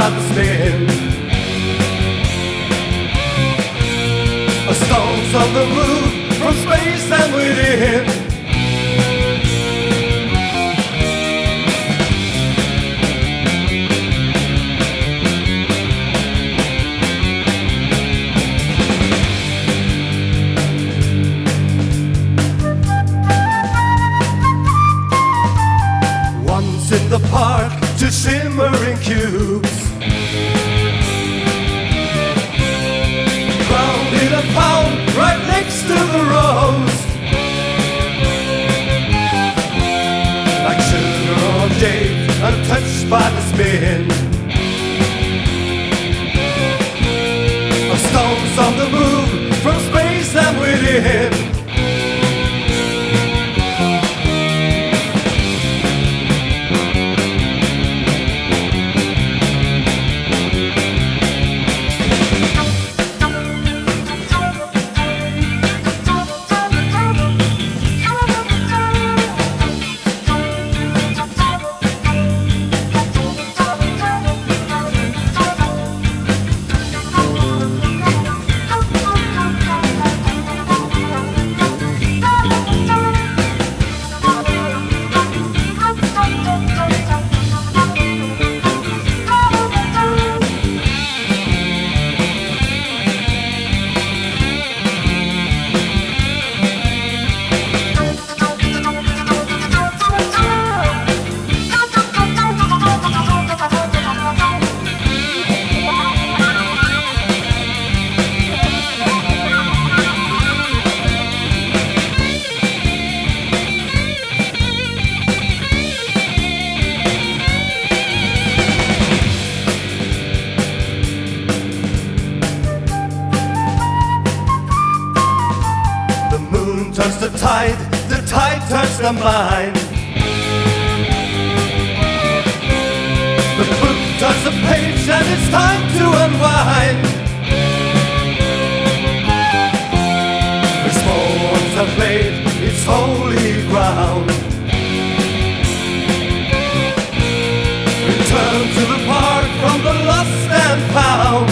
by the spin. Stones on the move from space and within. Once in the park, two shimmering cubes, crowned in a pound right next to the rose, like sugar on jade, untouched by the spin. Of stones on the move from space and within. Turns the tide turns the mind. The book turns the page and it's time to unwind. The small ones are played, it's holy ground. Return to the park from the lost and found.